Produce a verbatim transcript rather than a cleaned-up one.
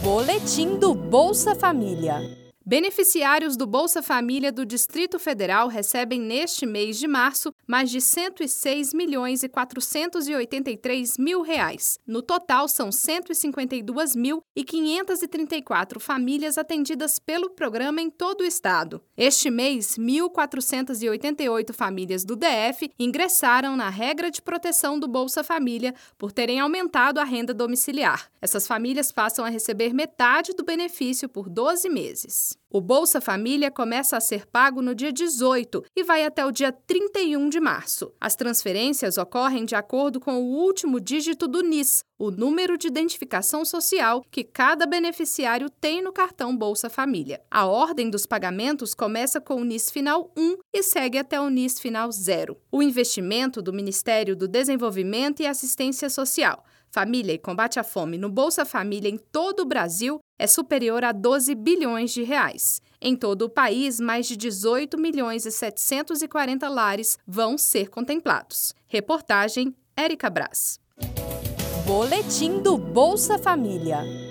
Boletim do Bolsa Família. Beneficiários do Bolsa Família do Distrito Federal recebem neste mês de março mais de cento e seis milhões e quatrocentos e oitenta e três mil reais. No total, são cento e cinquenta e duas mil e quinhentas e trinta e quatro famílias atendidas pelo programa em todo o estado. Este mês, mil quatrocentas e oitenta e oito famílias do D F ingressaram na regra de proteção do Bolsa Família por terem aumentado a renda domiciliar. Essas famílias passam a receber metade do benefício por doze meses. O Bolsa Família começa a ser pago no dia dezoito e vai até o dia trinta e um de março. As transferências ocorrem de acordo com o último dígito do N I S, o número de identificação social que cada beneficiário tem no cartão Bolsa Família. A ordem dos pagamentos começa com o N I S final um e segue até o N I S final zero. O investimento do Ministério do Desenvolvimento e Assistência Social, Família e Combate à Fome no Bolsa Família em todo o Brasil é superior a doze bilhões de reais. Em todo o país, mais de dezoito milhões e setecentos e quarenta lares vão ser contemplados. Reportagem Érica Braz. Boletim do Bolsa Família.